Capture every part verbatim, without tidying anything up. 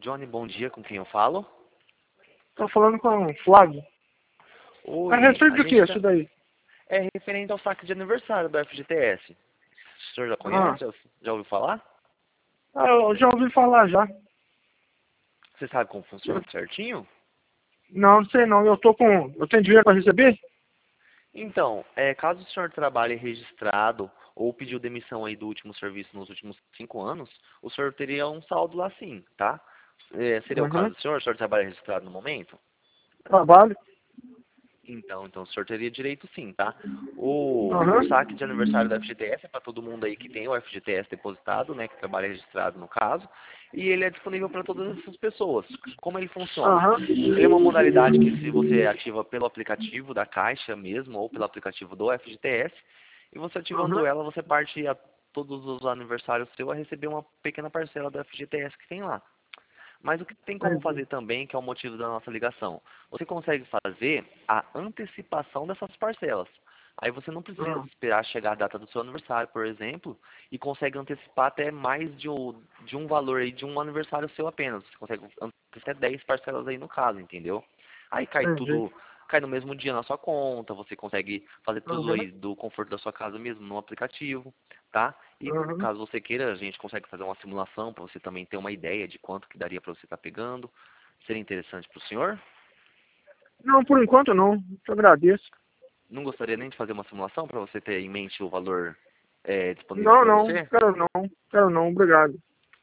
Johnny, bom dia, com quem eu falo? Tô falando com o Flávio. Oi, A respeito a do gente que tá- isso daí? É referente ao saque de aniversário do F G T S. O senhor já Ah, conhece? Já já ouviu falar? ah, eu já ouvi falar já. Você sabe como funciona certinho? Não, não sei não. Eu tô com. Eu tenho dinheiro para receber? Então, é, caso o senhor trabalhe registrado ou pediu demissão aí do último serviço nos últimos cinco anos, o senhor teria um saldo lá sim, tá? É, seria o caso Uhum. do senhor? O senhor trabalha registrado no momento? Trabalho. Então, então o senhor teria direito sim, tá? O, o Uhum. saque de aniversário da F G T S é para todo mundo aí que tem o F G T S depositado, né, que trabalha registrado no caso, e ele é disponível para todas essas pessoas. Como ele funciona? Ele é uma Uhum. modalidade que se você ativa pelo aplicativo da Caixa mesmo, ou pelo aplicativo do F G T S, e você ativando Uhum. ela, você parte a todos os aniversários seu a receber uma pequena parcela do F G T S que tem lá. Mas o que tem como Entendi. fazer também, que é o motivo da nossa ligação? Você consegue fazer a antecipação dessas parcelas. Aí você não precisa Ah, esperar chegar a data do seu aniversário, por exemplo, e consegue antecipar até mais de um, de um valor aí de um aniversário seu apenas. Você consegue antecipar até dez parcelas aí no caso, entendeu? Aí cai entendi. tudo, cai no mesmo dia na sua conta, você consegue fazer tudo Uhum. aí do conforto da sua casa mesmo no aplicativo, tá? E Uhum. caso você queira, a gente consegue fazer uma simulação para você também ter uma ideia de quanto que daria para você estar pegando. Seria interessante para o senhor? Não, por enquanto não. Te agradeço. Não gostaria nem de fazer uma simulação para você ter em mente o valor é, disponível Não, para não. você? Quero não. Quero não. Obrigado.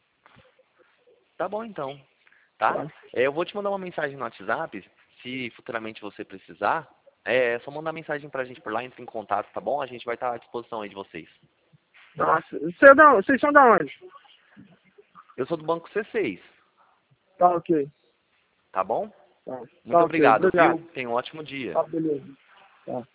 Tá bom então, tá? Tá. É, eu vou te mandar uma mensagem no WhatsApp, se futuramente você precisar. É só mandar mensagem pra gente por lá, entre em contato, tá bom? A gente vai estar à disposição aí de vocês. Nossa. Você é da... Vocês são da onde? Eu sou do Banco C seis, Tá ok. tá bom? Tá, Muito tá ok. obrigado, viu? Obrigado. Tenha um ótimo dia. Tá, beleza. Tá.